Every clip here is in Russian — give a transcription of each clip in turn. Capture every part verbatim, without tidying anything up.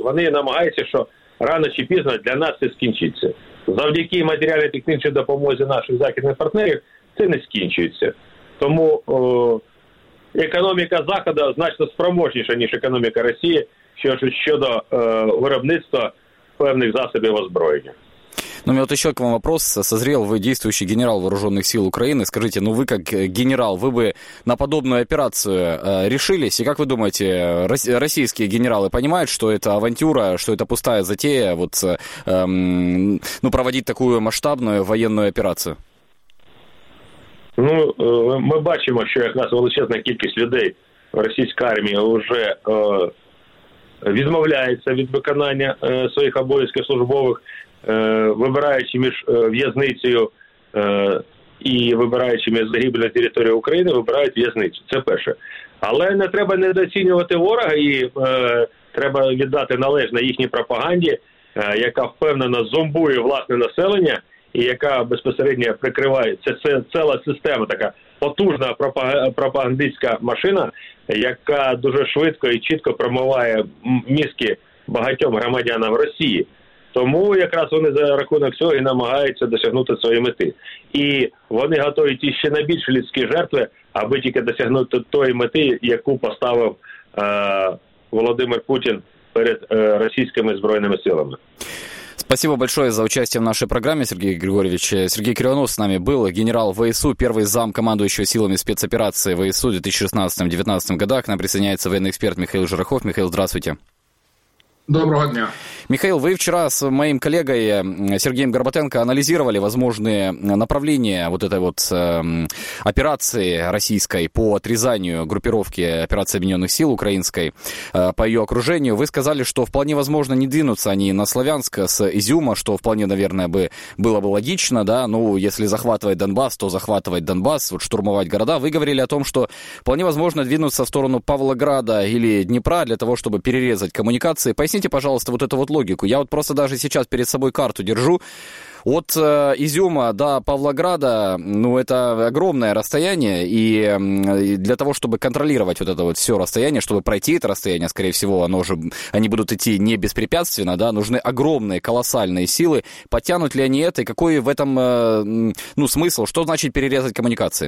вони намагаються, що рано чи пізно для нас це скінчиться. Завдяки матеріально-технічній допомозі наших західних партнерів це не скінчується. Тому о, економіка Заходу значно спроможніша, ніж економіка Росії щодо е, виробництва певных засобов озброєння. Ну, у меня вот еще к вам вопрос. Созрел, вы действующий генерал Вооруженных сил Украины. Скажите, ну вы как генерал, вы бы на подобную операцию э, решились? И как вы думаете, российские генералы понимают, что это авантюра, что это пустая затея, вот, э, э, ну, проводить такую масштабную военную операцию? Ну, ми бачимо, що якраз величезна кількість людей в російській армії вже е, відмовляється від виконання е, своїх обов'язків службових, е, вибираючи між е, в'язницею е, і вибираючи між загибель на території України, вибирають в'язницю. Це перше. Але не треба недооцінювати ворога і е, треба віддати належне їхній пропаганді, е, яка впевнено зомбує власне населення, і яка безпосередньо прикриває, це, це ціла система, така потужна пропагандистська машина, яка дуже швидко і чітко промиває мізки багатьом громадянам Росії. Тому якраз вони за рахунок цього і намагаються досягнути своєї мети. І вони готові йти ще на більш людські жертви, аби тільки досягнути тої мети, яку поставив е, Володимир Путін перед е, російськими збройними силами. Спасибо большое за участие в нашей программе, Сергей Григорьевич. Сергей Кривонос с нами был, генерал ВСУ, первый зам командующего силами спецоперации ВСУ в две тысячи шестнадцатом-девятнадцатом годах. К нам присоединяется военный эксперт Михаил Жирохов. Михаил, здравствуйте. Доброго дня. Михаил, вы вчера с моим коллегой Сергеем Горбатенко анализировали возможные направления вот этой вот э, операции российской по отрезанию группировки операции Объединенных сил украинской э, по ее окружению. Вы сказали, что вполне возможно не двинуться они на Славянск с Изюма, что вполне, наверное, бы было бы логично, да, ну, если захватывать Донбасс, то захватывать Донбасс, вот штурмовать города. Вы говорили о том, что вполне возможно двинуться в сторону Павлограда или Днепра для того, чтобы перерезать коммуникации. Поясните, пожалуйста, вот эту вот логику. Я вот просто даже сейчас перед собой карту держу. От э, Изюма до Павлограда, ну, это огромное расстояние, и, и для того, чтобы контролировать вот это вот все расстояние, чтобы пройти это расстояние, скорее всего, оно уже, они будут идти не беспрепятственно, да, нужны огромные, колоссальные силы. Подтянут ли они это, и какой в этом, э, ну, смысл? Что значит перерезать коммуникации?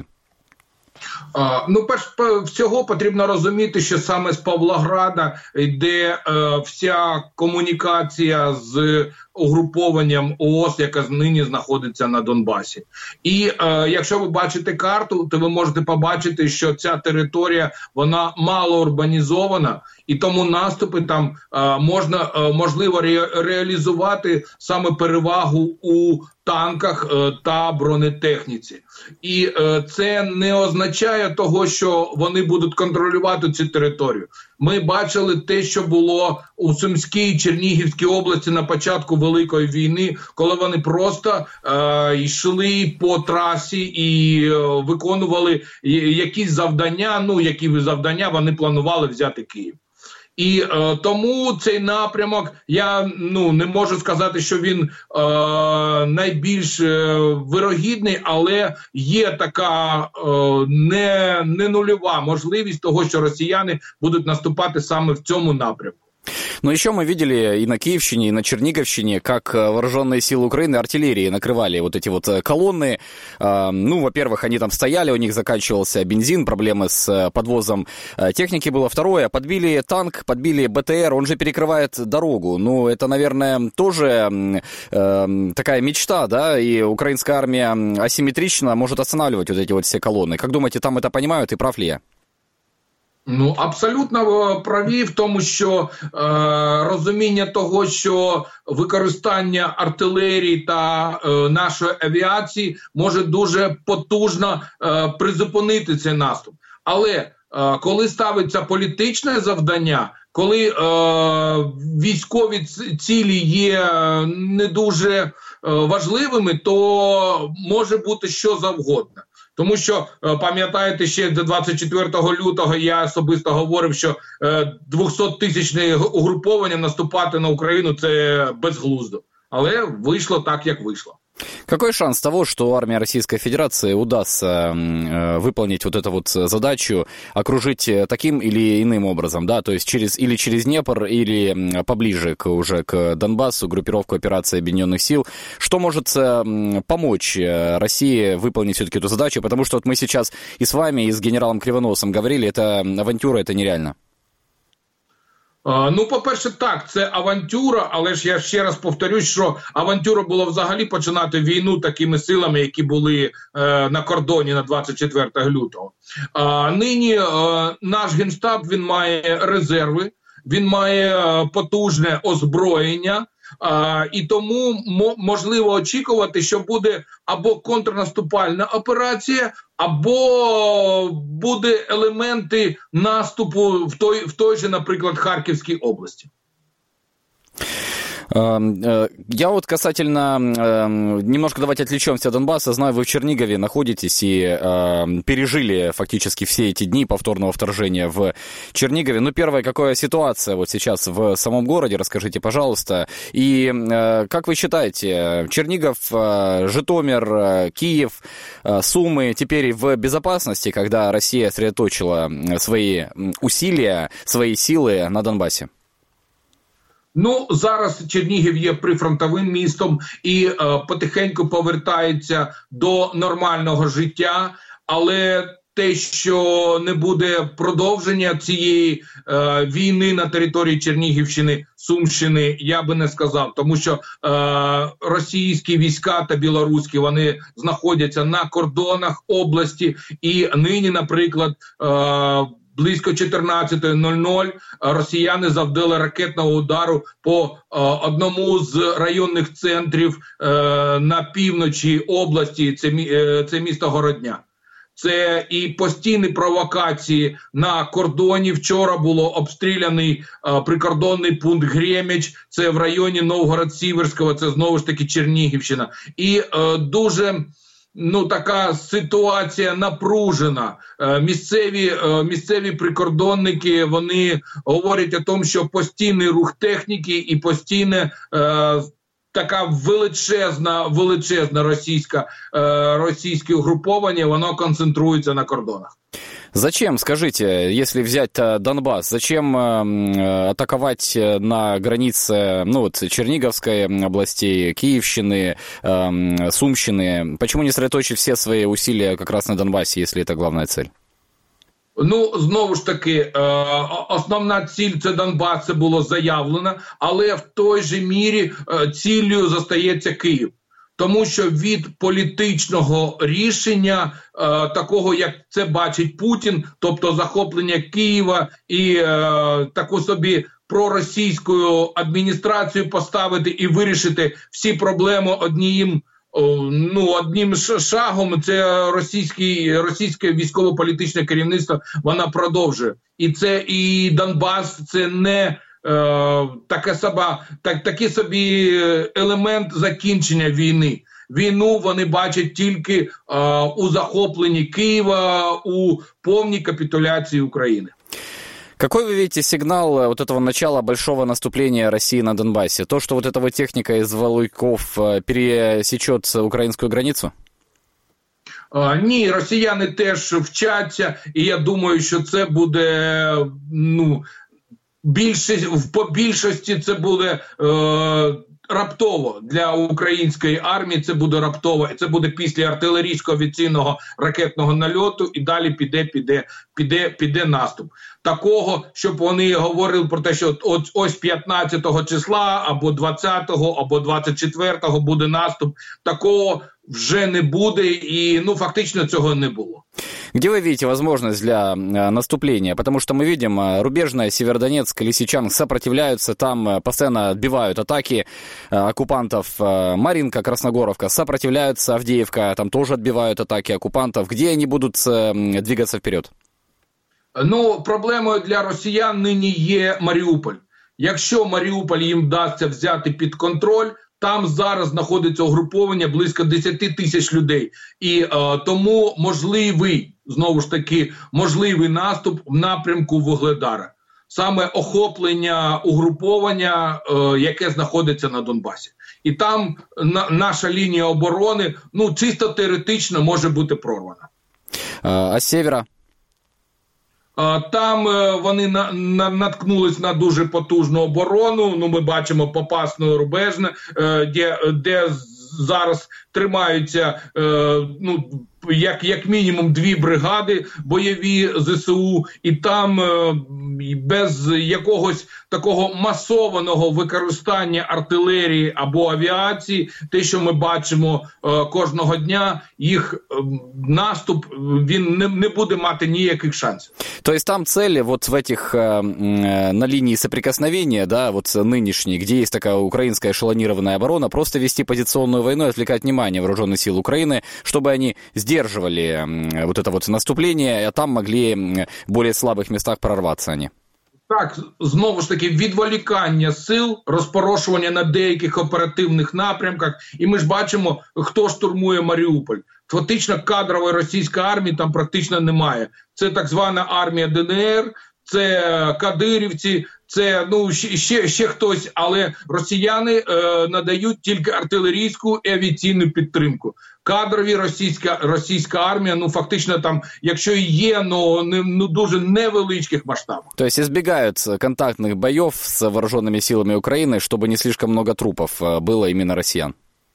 А, ну, перш всього потрібно розуміти, що саме з Павлограда йде е, вся комунікація з угрупованням ООС, яка нині знаходиться на Донбасі. І е, якщо ви бачите карту, то ви можете побачити, що ця територія, вона мало урбанізована, і тому наступи там е, можна, е, можливо ре, реалізувати саме перевагу у танках е, та бронетехніці. І е, це не означає того, що вони будуть контролювати цю територію. Ми бачили те, що було у Сумській і Чернігівській області на початку Великої війни, коли вони просто е, йшли по трасі і е, виконували якісь завдання, ну, які завдання вони планували взяти Київ. І е, тому цей напрямок, я ну не можу сказати, що він е, найбільш е, вирогідний, але є така е, не, не нульова можливість того, що росіяни будуть наступати саме в цьому напрямку. Но еще мы видели и на Киевщине, и на Черниговщине, как вооруженные силы Украины артиллерии накрывали вот эти вот колонны. Ну, во-первых, они там стояли, у них заканчивался бензин, проблемы с подвозом техники было. Второе, подбили танк, подбили БТР, он же перекрывает дорогу. Ну, это, наверное, тоже э, такая мечта, да, и украинская армия асимметрично может останавливать вот эти вот все колонны. Как думаете, там это понимают, и прав ли я? Ну, абсолютно праві в тому, що е, розуміння того, що використання артилерії та е, нашої авіації може дуже потужно е, призупинити цей наступ. Але е, коли ставиться політичне завдання, коли е, військові цілі є не дуже е, важливими, то може бути що завгодно. Тому що, пам'ятаєте, ще до двадцять четвертого лютого я особисто говорив, що двохсоттисячне угруповання наступати на Україну – це безглуздо. Але вийшло так, як вийшло. Какой шанс того, что армия Российской Федерации удастся э, выполнить вот эту вот задачу, окружить таким или иным образом, да, то есть через, или через Днепр, или поближе к, уже к Донбассу, группировку операции Объединенных сил? Что может э, помочь России выполнить все-таки эту задачу? Потому что вот мы сейчас и с вами, и с генералом Кривоносом говорили, это авантюра, это нереально. Ну, по-перше, так, це авантюра, але ж я ще раз повторюсь, що авантюра було взагалі починати війну такими силами, які були е, на кордоні на двадцять четвертого лютого. А нині е, наш Генштаб, він має резерви, він має е, потужне озброєння, е, і тому мо, можливо очікувати, що буде або контрнаступальна операція, або буде елементи наступу в той, в той же, наприклад, Харківській області. Я вот касательно, немножко давайте отвлечемся от Донбасса. Знаю, вы в Чернигове находитесь и э, пережили фактически все эти дни повторного вторжения в Чернигове. Ну, первая, какая ситуация вот сейчас в самом городе, расскажите, пожалуйста. И э, как вы считаете, Чернигов, э, Житомир, э, Киев, э, Сумы теперь в безопасности, когда Россия сосредоточила свои усилия, свои силы на Донбассе? Ну, зараз Чернігів є прифронтовим містом і е, потихеньку повертається до нормального життя, але те, що не буде продовження цієї е, війни на території Чернігівщини, Сумщини, я би не сказав, тому що е, російські війська та білоруські, вони знаходяться на кордонах області, і нині, наприклад, е, близько чотирнадцята нуль нуль росіяни завдали ракетного удару по е, одному з районних центрів е, на півночі області, це, е, це місто Городня. Це і постійні провокації на кордоні. Вчора було обстріляний е, прикордонний пункт Греміч, це в районі Новгород-Сіверського, це знову ж таки Чернігівщина. І е, дуже... Ну, така ситуація напружена. Місцеві, місцеві прикордонники, вони говорять о тому, що постійний рух техніки і постійне е, така величезна, величезна російська, е, російське угруповання, воно концентрується на кордонах. Зачем, скажите, если взять Донбасс, зачем э, атаковать на границе, ну, вот, Черниговской области, Киевщины, э, Сумщины? Почему не сосредоточить все свои усилия как раз на Донбассе, если это главная цель? Ну, знову ж таки, основна ціль – це Донбас, це було заявлено, але в той же мірі ціллю зостається Київ. Тому що від політичного рішення, е, такого, як це бачить Путін, тобто захоплення Києва і е, таку собі проросійську адміністрацію поставити і вирішити всі проблеми одним, ну, одним шагом, це російський, російське військово-політичне керівництво, вона продовжує. І це і Донбас, це не... Таке сама, так, такий собі елемент закінчення війни. Війну вони бачать тільки е, у захопленні Києва, у повній капитуляції України. Какой вы видите сигнал вот этого начала большого наступления России на Донбассе? То, что вот эта вот техника из Валуйков пересечет украинскую границу? Е, ні, росіяни теж вчаться, і я думаю, що це буде, ну, більшість, по більшості це буде е, раптово для української армії, це буде раптово, це буде після артилерійського авіаційного ракетного нальоту і далі піде, піде, піде, піде наступ. Такого, щоб вони говорили про те, що от ось п'ятнадцятого числа, або двадцятого, або двадцять четвертого буде наступ, такого вже не буде, і, ну, фактично цього не було. Где вы видите возможность для наступления? Потому что мы видим, рубежная Северодонецк, Лисичанск сопротивляются, там постоянно отбивают атаки оккупантов. Маринка, Красногоровка сопротивляются, Авдеевка, там тоже отбивают атаки оккупантов. Где они будут двигаться вперед? Ну, проблемою для росіян нині є Маріуполь. Якщо Маріуполь їм вдасться взяти під контроль, там зараз знаходиться угруповання близько десять тисяч людей. І е, тому можливий, знову ж таки, можливий наступ в напрямку Вугледара. саме охоплення угруповання, е, яке знаходиться на Донбасі. І там на, наша лінія оборони, ну, чисто теоретично може бути прорвана. А з севера? Там вони на, на, наткнулись на дуже потужну оборону. Ну, ми бачимо Попасну, Рубежне, де, де зараз тримаються, ну, як, як мінімум дві бригади бойові ЗСУ, і там без якогось такого масованого використання артилерії або авіації, те, що ми бачимо кожного дня, їх наступ, він не, не буде мати ніяких шансів. То есть там цели вот в этих, на линии соприкосновения, да, вот нынешней, где есть такая украинская эшелонированная оборона, просто вести позиционную войну и отвлекать внимание вооруженных сил Украины, чтобы они сдерживали вот это вот наступление, а там могли в более слабых местах прорваться они. Так, знову ж таки, відволікання сил, розпорошування на деяких оперативних напрямках. І ми ж бачимо, хто штурмує Маріуполь. Фактично кадрової російської армії там практично немає. Це так звана армія ДНР, це кадирівці, це, ну, ще, ще хтось, але росіяни е, надають тільки артилерійську і авіаційну підтримку. Кадрові російська, російська армія, ну, фактично там, якщо і є, ну, не, ну, дуже невеличких масштабах. То есть избегают контактных боев с вооруженными силами Украины, чтобы не слишком много трупов было именно россиян?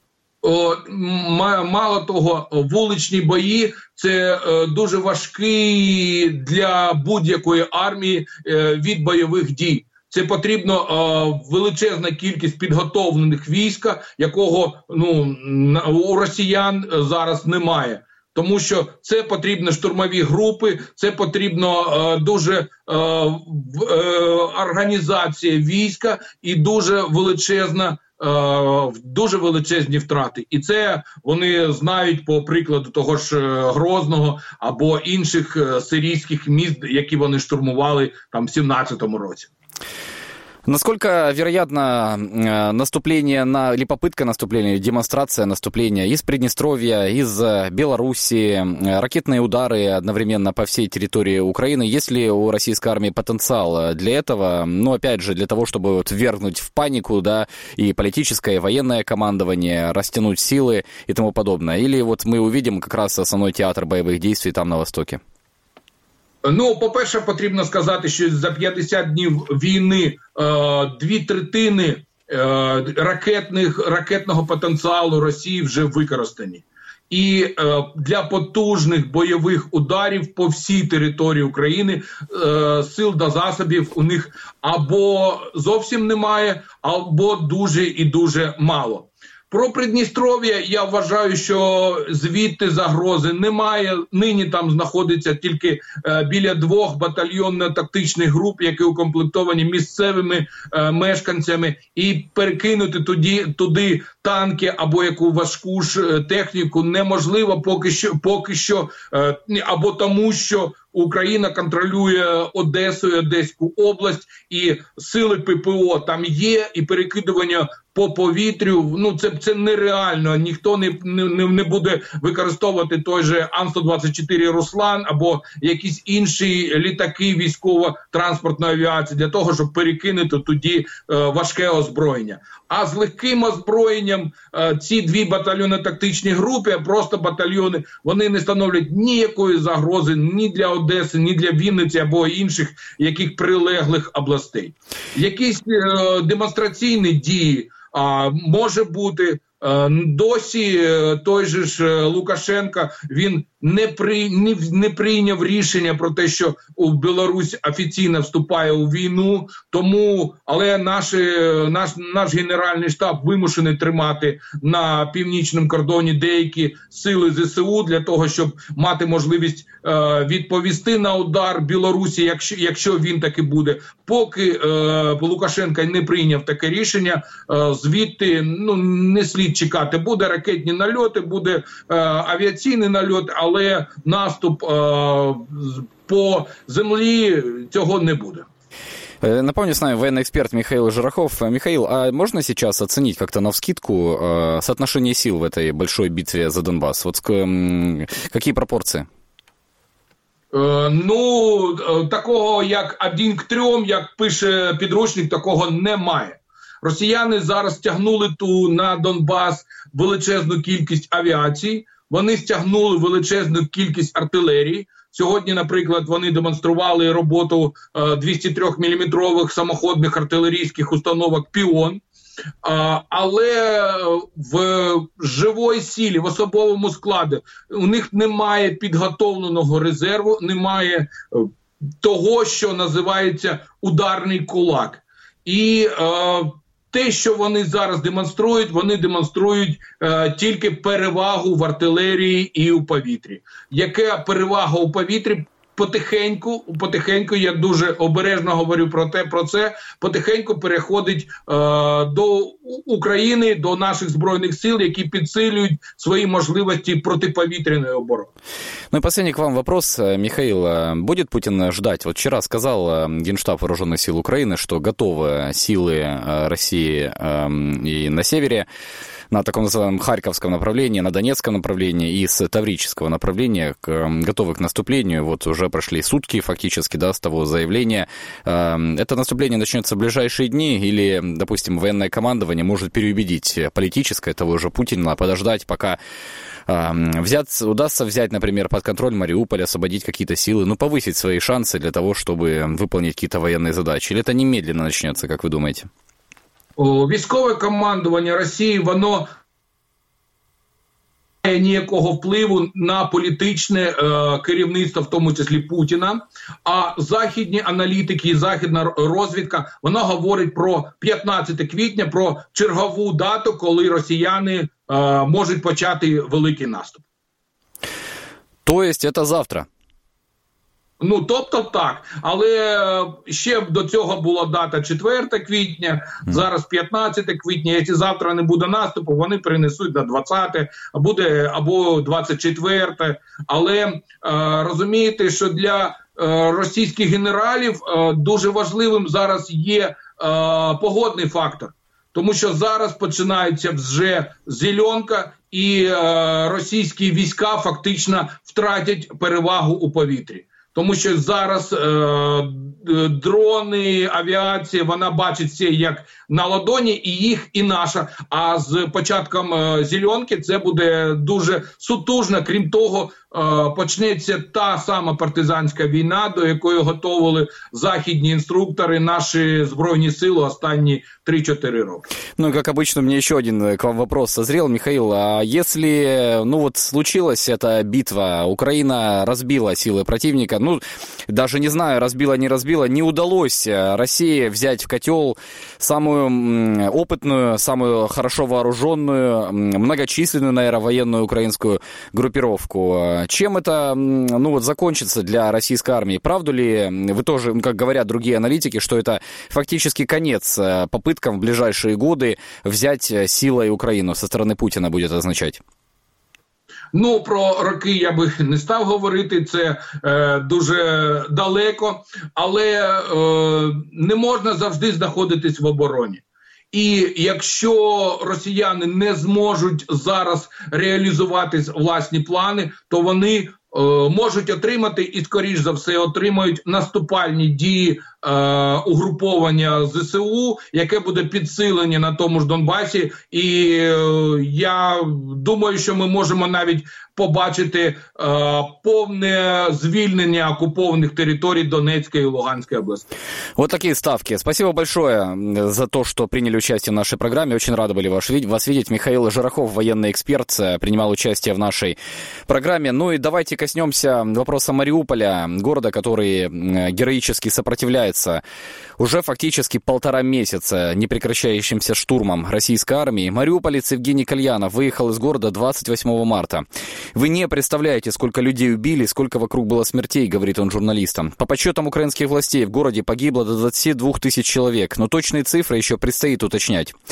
О, мало того, вуличні бої – це е, дуже важкий для будь-якої армії е, від бойових дій. Це потрібно е, величезна кількість підготовлених війська, якого, ну, у росіян зараз немає. Тому що це потрібно штурмові групи, це потрібно е, дуже е, е, організація війська і дуже величезна дуже величезні втрати. І це вони знають по прикладу того ж Грозного або інших сирійських міст, які вони штурмували там в сімнадцятому році. Насколько вероятно наступление на, или попытка наступления, демонстрация наступления из Приднестровья, из Белоруссии, ракетные удары одновременно по всей территории Украины? Есть ли у российской армии потенциал для этого? Ну, опять же, для того, чтобы вот ввергнуть в панику, да, и политическое, и военное командование, растянуть силы и тому подобное? Или вот мы увидим как раз основной театр боевых действий там на Востоке? Ну, по-перше, потрібно сказати, що за п'ятдесят днів війни е, дві третини е, ракетних, ракетного потенціалу Росії вже використані. І е, для потужних бойових ударів по всій території України е, сил та засобів у них або зовсім немає, або дуже і дуже мало. Про Придністров'я я вважаю, що звідти загрози немає. Нині там знаходиться тільки е, біля двох батальйонно-тактичних груп, які укомплектовані місцевими е, мешканцями, і перекинути туди, туди танки або яку важку ж техніку неможливо поки що, поки що е, або тому, що Україна контролює Одесу і Одеську область, і сили ППО там є, і перекидування по повітрю, ну це, це нереально, ніхто не, не, не буде використовувати той же Ан сто двадцять чотири Руслан або якісь інші літаки військово-транспортної авіації для того, щоб перекинути тоді е, важке озброєння. А з легким озброєнням е, ці дві батальйонно-тактичні групи, просто батальйони, вони не становлять ніякої загрози ні для Одеси, ні для Вінниці або інших яких прилеглих областей. Якісь е, демонстраційні дії а, може бути. Досі той же ж Лукашенко, він не, при, не, не прийняв рішення про те, що Білорусь офіційно вступає у війну, тому, але наші, наш, наш Генеральний штаб вимушений тримати на північному кордоні деякі сили ЗСУ для того, щоб мати можливість е, відповісти на удар Білорусі, якщо, якщо він таки буде. Поки е, Лукашенко не прийняв таке рішення, е, звідти ну, не слід чекати. Буде ракетні нальоти, буде е, авіаційний нальот, але наступ е, по землі цього не буде. Напомню, с нами военный эксперт Михаил Жирохов. Михаил, а можно сейчас оценить как-то навскидку э, соотношение сил в этой большой битве за Донбасс? Вот э, какие пропорции? Ну, такого як один к трьом, як пише підручник, такого немає. Росіяни зараз стягнули ту на Донбас величезну кількість авіації, вони стягнули величезну кількість артилерії. Сьогодні, наприклад, вони демонстрували роботу двісті три міліметрових самоходних артилерійських установок «Піон». Але в живої силі, в особовому складі у них немає підготовленого резерву, немає того, що називається ударний кулак. І е, те, що вони зараз демонструють, вони демонструють е, тільки перевагу в артилерії і у повітрі. Яка перевага у повітрі? Потихеньку, потихеньку, я дуже обережно говорю про те, про це, потихеньку переходить е, до України, до наших Збройних сил, які підсилюють свої можливості протиповітряної оборони. Ну и последний к вам вопрос, Михаил. Будет Путин ждать? Вот вчера сказал Генштаб Вооруженных сил Украины, что готовы силы России э, и на севере, на таком называемом Харьковском направлении, на Донецком направлении и с Таврического направления к, готовы к наступлению. Вот уже прошли сутки фактически, да, с того заявления. Это наступление начнется в ближайшие дни или, допустим, военное командование может переубедить политическое того же Путина, подождать, пока взять, удастся взять, например, под контроль Мариуполь, освободить какие-то силы, ну, повысить свои шансы для того, чтобы выполнить какие-то военные задачи? Или это немедленно начнется, как вы думаете? Військове командування Росії, воно не має ніякого впливу на політичне е, керівництво, в тому числі Путіна, а західні аналітики і західна розвідка, вона говорить про п'ятнадцяте квітня, про чергову дату, коли росіяни е, можуть почати великий наступ. То есть это завтра? Ну, тобто так, але ще до цього була дата четверте квітня, зараз п'ятнадцяте квітня, якщо завтра не буде наступу, вони перенесуть на двадцяте, а буде або двадцять четверте, але е, розумієте, що для е, російських генералів е, дуже важливим зараз є е, погодний фактор, тому що зараз починається вже зеленка, і е, російські війська фактично втратять перевагу у повітрі. Тому що зараз е, дрони, авіація, вона бачить все як на ладоні, і їх, і наша. А з початком е, зеленки це буде дуже сутужно. Крім того, е, почнеться та сама партизанська війна, до якої готували західні інструктори, наші Збройні сили останні три-чотири роки. Ну и как обычно, у меня еще один к вам вопрос созрел, Михаил. А если, ну вот, случилась эта битва, Украина разбила силы противника, ну, даже не знаю, разбила, не разбила, не удалось России взять в котел самую опытную, самую хорошо вооруженную, многочисленную, наверное, военную украинскую группировку. Чем это, ну вот, закончится для российской армии? Правду ли вы тоже, как говорят другие аналитики, что это фактически конец попыткам в ближайшие годы взять силой Украину со стороны Путина будет означать? Ну, про роки я би не став говорити, це е, дуже далеко, але е, не можна завжди знаходитись в обороні. І якщо росіяни не зможуть зараз реалізувати власні плани, то вони е, можуть отримати і, скоріш за все, отримають наступальні дії е, угруповання ЗСУ, яке буде підсилення на тому ж Донбасі. І е, я думаю, що ми можемо навіть побачити е, повне звільнення окупованих територій Донецької и Луганской областей. Вот такие ставки. Спасибо большое за то, что приняли участие в нашей программе. Очень рады были вас видеть. Михаил Жирохов, военный эксперт, принимал участие в нашей программе. Ну и давайте коснемся вопроса Мариуполя, города, который героически сопротивляется уже фактически полтора месяца непрекращающимся штурмом российской армии. Мариуполец Евгений Кальянов выехал из города двадцать восьмого марта. Вы не представляете, сколько людей убили, сколько вокруг было смертей, говорит он журналистам. По подсчетам украинских властей в городе погибло до двадцати двух тысяч человек, но точные цифры еще предстоит уточнять.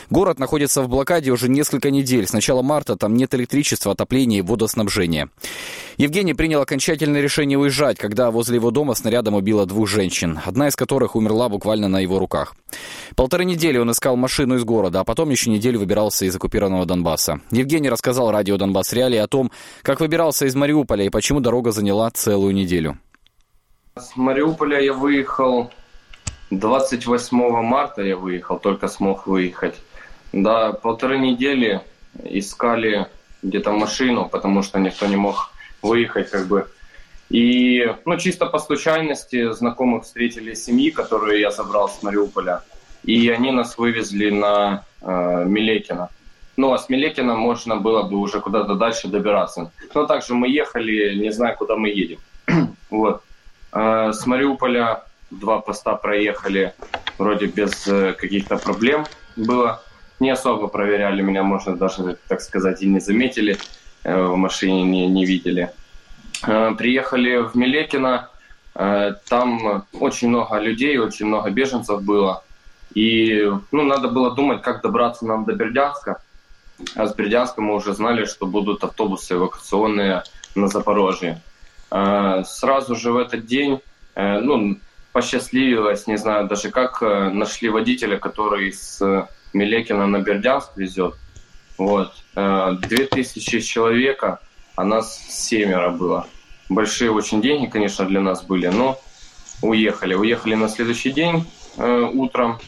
Город находится в блокаде уже несколько недель. С начала марта там нет электричества, отопления и водоснабжения. Евгений принял окончательное решение уезжать, когда возле его дома снарядом убило двух женщин, одна из которых умерла буквально на его руках. Полторы недели он искал машину из города, а потом еще неделю выбирался из оккупированного Донбасса. Евгений рассказал радио «Донбасс Реалии» о том, как выбирался из Мариуполя и почему дорога заняла целую неделю. С Мариуполя я выехал двадцать восьмого марта, я выехал, только смог выехать. Да, полторы недели искали где-то машину, потому что никто не мог выехать, как бы. И, ну, чисто по случайности знакомых встретили семьи, которые я забрал с Мариуполя, и они нас вывезли на э, Милекино. Ну, а с Милекино можно было бы уже куда-то дальше добираться. Но также мы ехали, не знаю, куда мы едем. Вот. Э, с Мариуполя два поста проехали, вроде без э, каких-то проблем было. Не особо проверяли меня, можно даже, так сказать, и не заметили. В машине не, не видели. Приехали в Милекино, там очень много людей, очень много беженцев было. И ну, надо было думать, как добраться нам до Бердянска. А с Бердянска мы уже знали, что будут автобусы эвакуационные на Запорожье. Сразу же в этот день, ну, посчастливилось, не знаю даже как, нашли водителя, который с Милекино на Бердянск везет. Вот. Две тысячи человека, а нас семеро было. Большие очень деньги, конечно, для нас были, но уехали. Уехали на следующий день э, утром.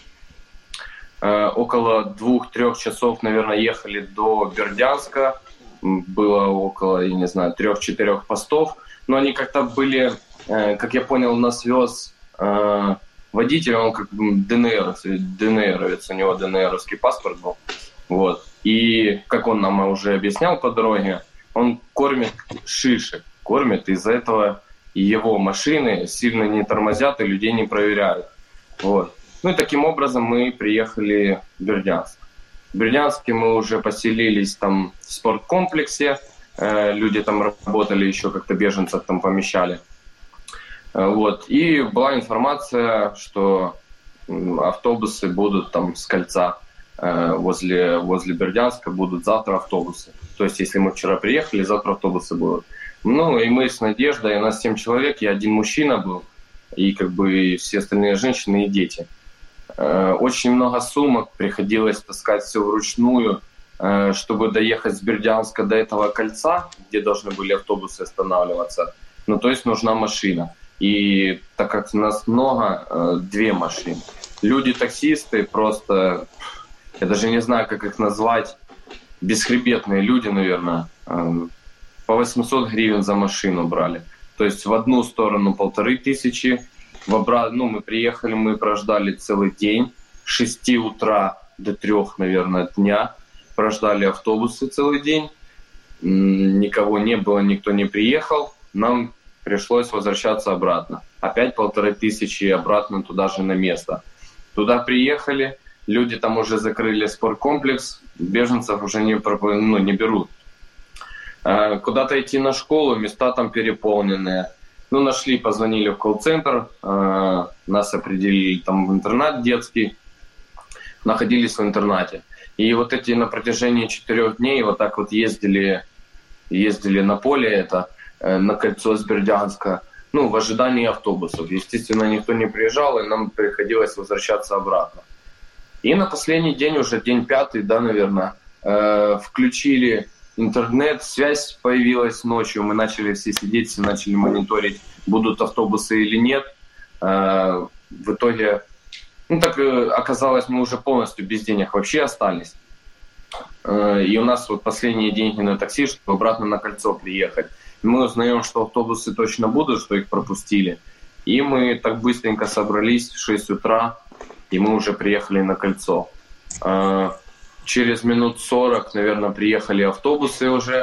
Э, около двух-трех часов, наверное, ехали до Бердянска. Было около, я не знаю, трех-четырех постов. Но они как-то были, э, как я понял, нас вез э, водитель, он как бы ДНР, ДНРовец, у него ДНРовский паспорт был. Вот. И, как он нам уже объяснял по дороге, он кормит шишек, кормит, из-за этого его машины сильно не тормозят и людей не проверяют. Вот. Ну и таким образом мы приехали в Бердянск. В Бердянске мы уже поселились там в спорткомплексе, э, люди там работали, еще как-то беженцев там помещали. Э, вот. И была информация, что автобусы будут там с кольца. Возле, возле Бердянска будут завтра автобусы. То есть, если мы вчера приехали, завтра автобусы будут. Ну, и мы с Надеждой, у нас семь человек, я один мужчина был, и как бы все остальные женщины и дети. Очень много сумок, приходилось таскать все вручную, чтобы доехать с Бердянска до этого кольца, где должны были автобусы останавливаться. Ну, то есть, нужна машина. И так как нас много, две машины. Люди-таксисты просто... Я даже не знаю, как их назвать. Бесхребетные люди, наверное. По восемьсот гривен за машину брали. То есть в одну сторону полторы тысячи. В обрат... Ну, мы приехали, мы прождали целый день. С шести утра до трех, наверное, дня. Прождали автобусы целый день. Никого не было, никто не приехал. Нам пришлось возвращаться обратно. Опять полторы тысячи обратно туда же на место. Туда приехали. Люди там уже закрыли спорткомплекс, беженцев уже не, ну, не берут. Куда-то идти на школу, места там переполненные. Ну, нашли, позвонили в колл-центр, нас определили там в интернат детский, находились в интернате. И вот эти на протяжении четырех дней вот так вот ездили, ездили на поле это, на кольцо с Бердянска, ну, в ожидании автобусов. Естественно, никто не приезжал, и нам приходилось возвращаться обратно. И на последний день, уже день пятый, да, наверное, э, включили интернет, связь появилась ночью, мы начали все сидеть, все начали мониторить, будут автобусы или нет. Э, в итоге, ну так э, оказалось, мы уже полностью без денег вообще остались. Э, и у нас вот последние деньги на такси, чтобы обратно на кольцо приехать. Мы узнаем, что автобусы точно будут, что их пропустили. И мы так быстренько собрались в шесть утра, и мы уже приехали на кольцо. Через минут сорок, наверное, приехали автобусы уже.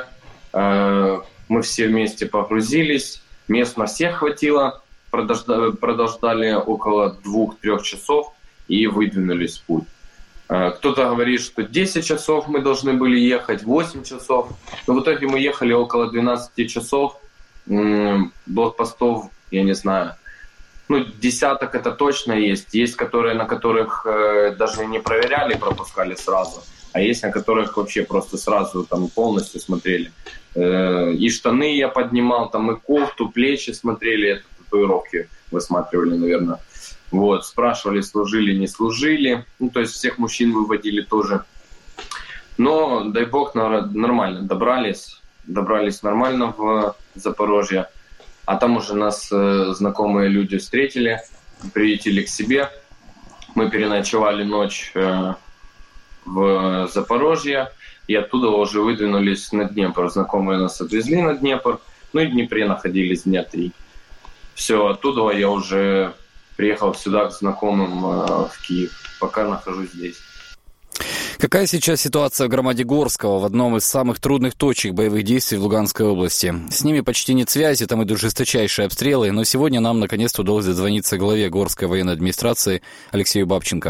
Мы все вместе погрузились. Мест на всех хватило. Продождали около двух-трех часов и выдвинулись в путь. Кто-то говорит, что десять часов мы должны были ехать, восемь часов. Но в итоге мы ехали около двенадцати часов. Блокпостов, я не знаю, ну, десяток это точно есть. Есть, которые, на которых э, даже не проверяли, пропускали сразу. А есть, на которых вообще просто сразу там полностью смотрели. Э, и штаны я поднимал, там и кофту, плечи смотрели, это татуировки высматривали, наверное. Вот, спрашивали, служили, не служили. Ну, то есть всех мужчин выводили тоже. Но, дай бог, нормально добрались. Добрались нормально в Запорожье. А там уже нас э, знакомые люди встретили, приютили к себе. Мы переночевали ночь э, в Запорожье. И оттуда уже выдвинулись на Днепр. Знакомые нас отвезли на Днепр. Ну и в Днепре находились дня три. Все, оттуда я уже приехал сюда к знакомым э, в Киев. Пока нахожусь здесь. Какая сейчас ситуация в громаде Горского, в одном из самых трудных точек боевых действий в Луганской области? С ними почти нет связи, там идут жесточайшие обстрелы, но сегодня нам наконец-то удалось дозвониться главе Горской военной администрации Алексею Бабченко.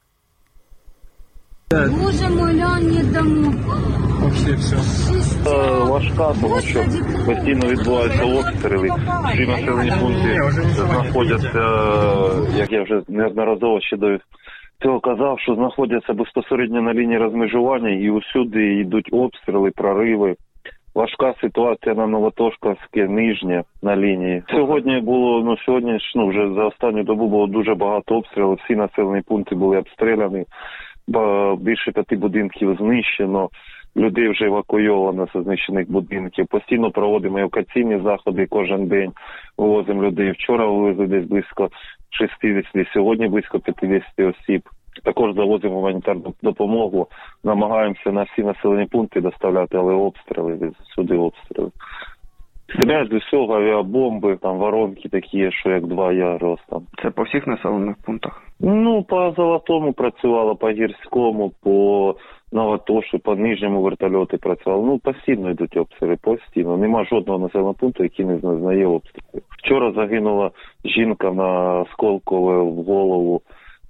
Боже мой, Леонід домов. Вообще все. Важка, тому що постійно відбуваються обстріли. Всі населені пункти знаходяться, як я вже неодноразово ще до цього казав, що знаходяться безпосередньо на лінії розмежування і усюди йдуть обстріли, прориви. Важка ситуація на Новотошківське, Нижнє на лінії. Сьогодні було, ну сьогодні, ну вже за останню добу було дуже багато обстрілів, всі населені пункти були обстріляні, більше п'яти будинків знищено, людей вже евакуйовано з знищених будинків. Постійно проводимо евакуаційні заходи кожен день, вивозимо людей. Вчора вивезли десь близько шістдесят, сьогодні близько п'ятдесят осіб. Також завозимо гуманітарну допомогу, намагаємося на всі населені пункти доставляти, але обстріли, сюди обстріли. Стріляють з усього, авіабомби, там воронки такі, що як два ярус там. Це по всіх населених пунктах? Ну, по Золотому працювало, по Гірському, по Новотошу, по Нижньому вертольоти працювали. Ну, постійно йдуть обстріли, постійно. Нема жодного населеного пункту, який не зазнає обстріли. Вчора загинула жінка на Сколкове в голову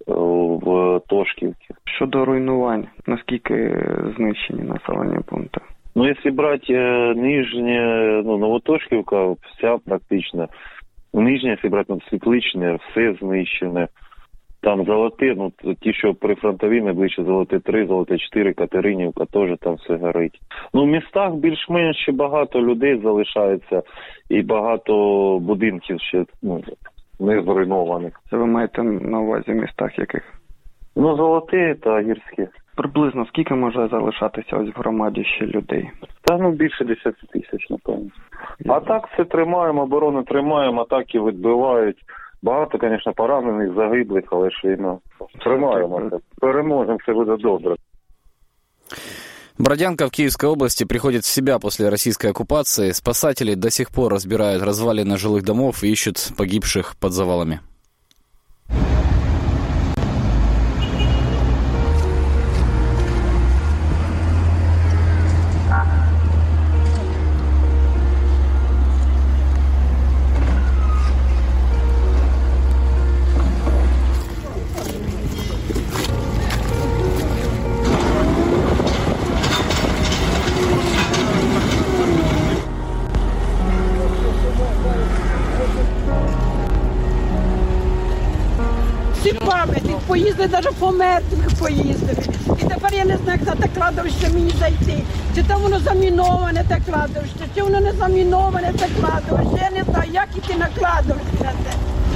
в Тошківці. Щодо руйнувань, наскільки знищені населені пункти? Ну, якщо брати Нижнє, ну, Новотошківка, вся практично. Нижнє, якщо брати ну, Світличне, все знищене. Там Золоте, ну, ті, що при фронтовій, найближче Золоте три, Золоте чотири, Катеринівка, теж там все горить. Ну, в містах більш-менш ще багато людей залишається і багато будинків ще, ну, не зруйнованих. Це ви маєте на увазі в містах яких? Ну, Золоте та Гірське. Приблизно скільки може залишатися ось в громаді ще людей? Та ну більше десять тисяч, напевно. А так все тримаємо, оборону тримаємо, атаки відбивають. Багато, звісно, поранених, загиблих, але ж війна. Тримаємо. Переможемо, все буде добре. Бродянка в Киевской области приходит в себя после российской оккупации. Спасатели до сих пор разбирают развалины жилых домов и ищут погибших под завалами. Поїздили, навіть по мертвих поїздили. І тепер я не знаю, як на те кладовище мені зайти. Чи там воно заміноване, те кладовище, чи воно не заміноване, те кладовище. Я не знаю, як іти на кладовище на те.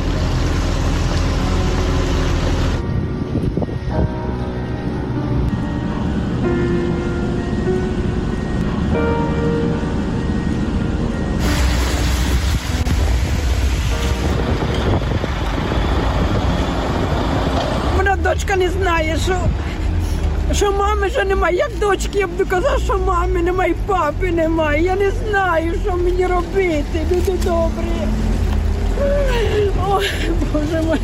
Дочка не знає, що, що мами вже немає. Як дочки, я буду казати, що мами немає, папи немає. Я не знаю, що мені робити, люди добрі. Ой, Боже мой.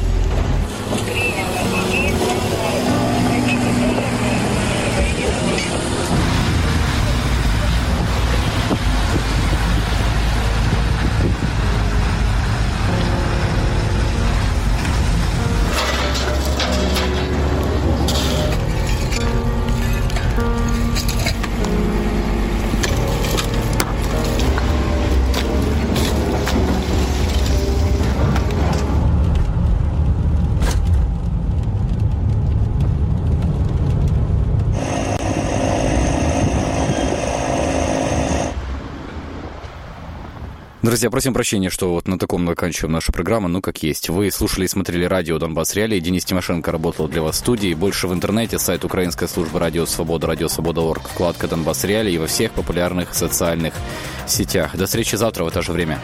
Друзья, просим прощения, что вот на таком заканчиваем нашу программу, ну как есть. Вы слушали и смотрели радио «Донбасс Реалии». Денис Тимошенко работал для вас в студии. Больше в интернете, сайт украинской службы «Радио Свобода», радио свобода точка орг, вкладка «Донбасс Реалии» и во всех популярных социальных сетях. До встречи завтра в это же время.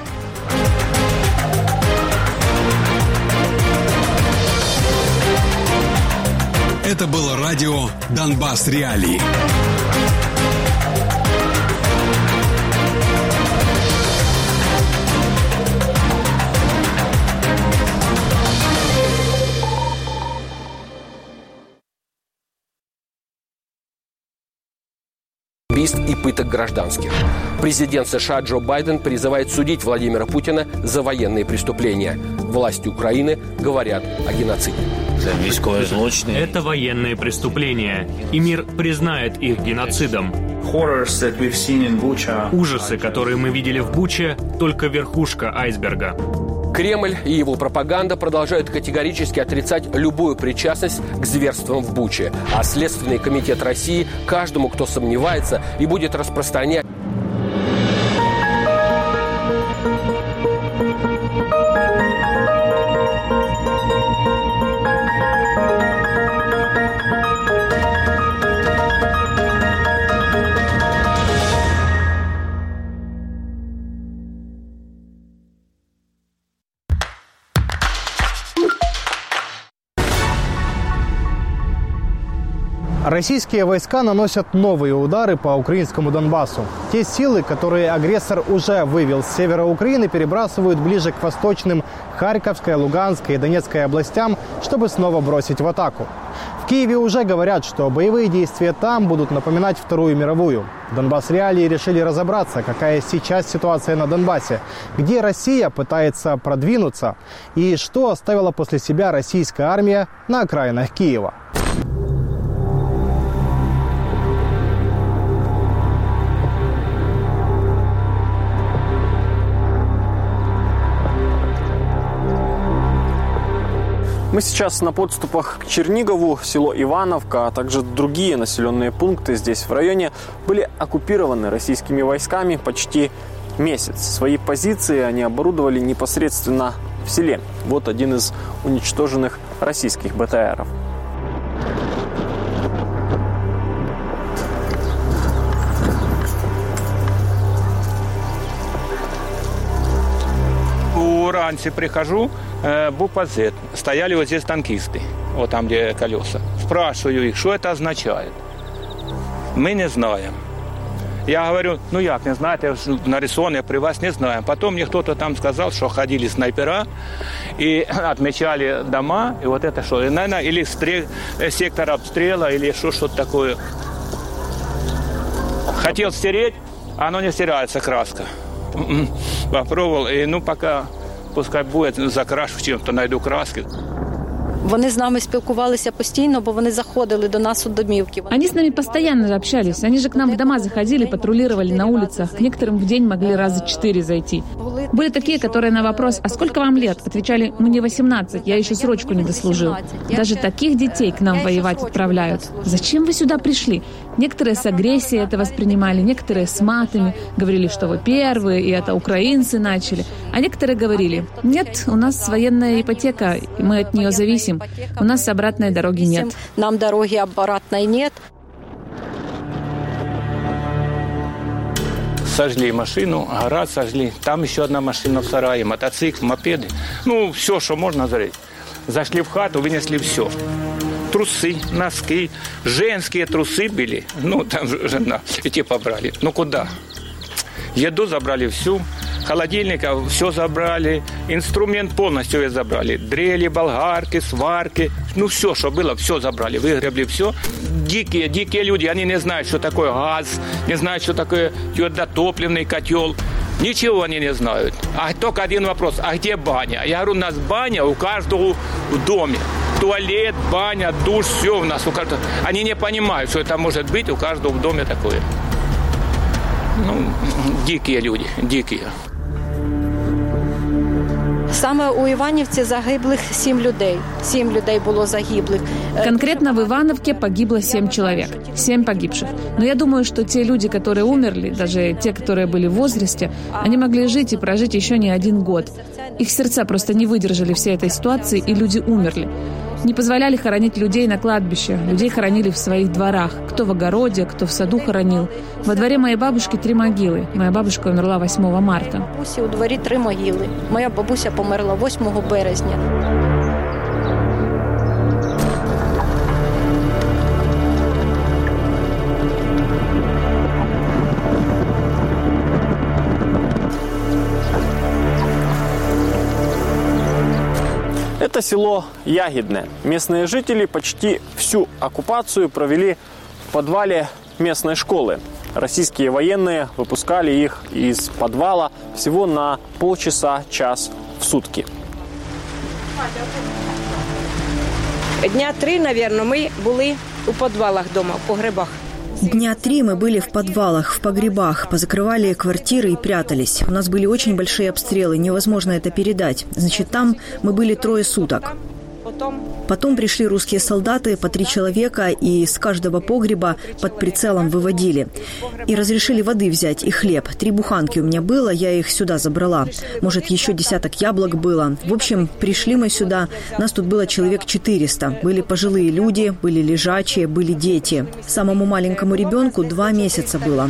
Это было радио «Донбасс Реалии». И пыток гражданских. Президент США Джо Байден призывает судить Владимира Путина за военные преступления. Власти Украины говорят о геноциде. Это военные преступления, и мир признает их геноцидом. Ужасы, которые мы видели в Буче, только верхушка айсберга. Кремль и его пропаганда продолжают категорически отрицать любую причастность к зверствам в Буче. А Следственный комитет России каждому, кто сомневается и будет распространять... Российские войска наносят новые удары по украинскому Донбассу. Те силы, которые агрессор уже вывел с севера Украины, перебрасывают ближе к восточным Харьковской, Луганской и Донецкой областям, чтобы снова бросить в атаку. В Киеве уже говорят, что боевые действия там будут напоминать Вторую мировую. Донбасс Реалии решили разобраться, какая сейчас ситуация на Донбассе, где Россия пытается продвинуться и что оставила после себя российская армия на окраинах Киева. Мы сейчас на подступах к Чернигову. Село Ивановка, а также другие населенные пункты здесь в районе были оккупированы российскими войсками почти месяц. Свои позиции они оборудовали непосредственно в селе. Вот один из уничтоженных российских БТРов. Ураньше прихожу, э, буква Z. Стояли вот здесь танкисты, вот там, где колеса. Спрашиваю их, что это означает. Мы не знаем. Я говорю, ну як не знаете, нарисовано при вас не знаем. Потом мне кто-то там сказал, что ходили снайпера и отмечали дома. И вот это что, наверное, или стрел, сектор обстрела, или что, что-то такое. Хотел стереть, а оно не стирается, краска. Попробовал, и ну пока пускай буде, закрашу чим-то, найду краски. Вони з нами спілкувалися постійно, бо вони заходили до нас у домівки. Они с нами постоянно общались. Они же к нам в дома заходили, патрулировали на улицах. К некоторым в день могли раза четыре зайти. Были такие, которые на вопрос «А сколько вам лет?» отвечали «Мне восемнадцать, я еще срочку не дослужил». Даже таких детей к нам воевать отправляют. Зачем вы сюда пришли? Некоторые с агрессией это воспринимали, некоторые с матами. Говорили, что вы первые, и это украинцы начали. А некоторые говорили «Нет, у нас военная ипотека, и мы от нее зависим. У нас обратной дороги нет». Нам дороги обратной нет. Сожгли машину, гараж сожгли. Там еще одна машина в сарае, мотоцикл, мопеды. Ну, все, что можно зарыть. Зашли в хату, вынесли все. Трусы, носки, женские трусы были. Ну, там жена, и те побрали. Ну, куда? Еду забрали всю. Холодильник все забрали. Инструмент полностью весь забрали. Дрели, болгарки, сварки. Ну, все, что было, все забрали. Выгребли все. Дикие, дикие люди, они не знают, что такое газ, не знают, что такое твердотопливный котел. Ничего они не знают. А только один вопрос, а где баня? Я говорю, у нас баня у каждого в доме. Туалет, баня, душ, все у нас у каждого. Они не понимают, что это может быть у каждого в доме такое. Ну, дикие люди, дикие. Саме у Іванівці загиблих сім людей. Сім людей було загиблих. Конкретно в Ивановке погибло семь человек. Семь погибших. Но я думаю, что те люди, которые умерли, даже те, которые были в возрасте, они могли жить и прожить еще не один год. Их сердца просто не выдержали всей этой ситуации, и люди умерли. Не позволяли хоронить людей на кладбище. Людей хоронили в своих дворах. Кто в огороде, кто в саду хоронил. Во дворе моей бабушки три могилы. Моя бабушка умерла восьмого марта. Бабусі у дворі три могили. Моя бабуся померла восьмого березня. Это село Ягидное. Местные жители почти всю оккупацию провели в подвале местной школы. Российские военные выпускали их из подвала всего на полчаса-час в сутки. Дня три, наверное, мы были у подвалах дома, в погребах. Дня три мы были в подвалах, в погребах, позакрывали квартиры и прятались. У нас были очень большие обстрелы, невозможно это передать. Значит, там мы были трое суток. Потом пришли русские солдаты, по три человека, и с каждого погреба под прицелом выводили. И разрешили воды взять и хлеб. Три буханки у меня было, я их сюда забрала. Может, еще десяток яблок было. В общем, пришли мы сюда, нас тут было человек четыреста. Были пожилые люди, были лежачие, были дети. Самому маленькому ребенку два месяца было.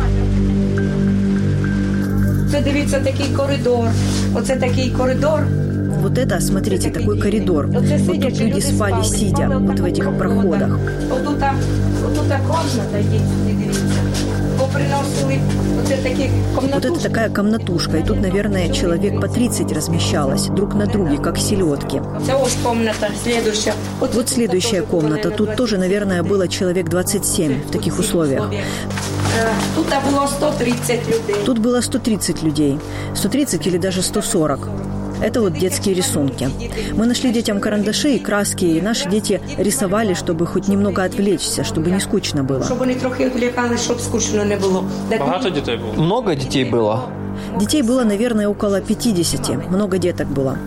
Це, дивіться, такий коридор. Оце такий коридор. Вот это, смотрите, такой коридор. Вот тут люди спали сидя, вот в этих проходах. Вот тут комната есть, дивіться. Поприносили, оце такі комнатушки. Вот это такая комнатушка, и тут, наверное, человек по тридцать размещалось, друг на друге, как селедки. Это вот комната, следующая. Вот, вот следующая комната, тут тоже, наверное, было человек двадцать семь в таких условиях. Тут было сто тридцать людей. Тут было сто тридцать людей, сто тридцать или даже сто сорок. Это вот детские рисунки. Мы нашли детям карандаши и краски, и наши дети рисовали, чтобы хоть немного отвлечься, чтобы не скучно было. Чтобы они трохи отвлекались, чтобы скучно не было. Багато детей было? Много детей было? Детей было, наверное, около пятидесяти. Много деток было.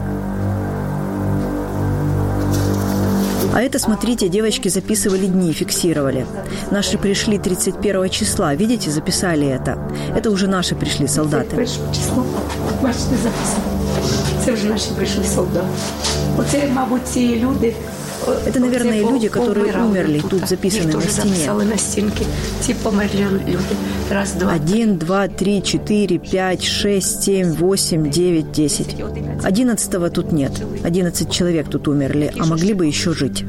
А это, смотрите, девочки записывали дни, фиксировали. Наши пришли тридцать первого числа. Видите, записали это. Это уже наши пришли солдаты. Число, бачите, записано. Це вже наші прийшли солдати. Оце, мабуть, ці люди. Это, наверное, люди, которые умерли, тут записаны на стене. На стенке. Ці померли люди. Раз, два. Один, два, три, четыре, пять, шесть, семь, восемь, девять, десять. Одиннадцатого тут нет. Одиннадцать человек тут умерли, а могли бы еще жить.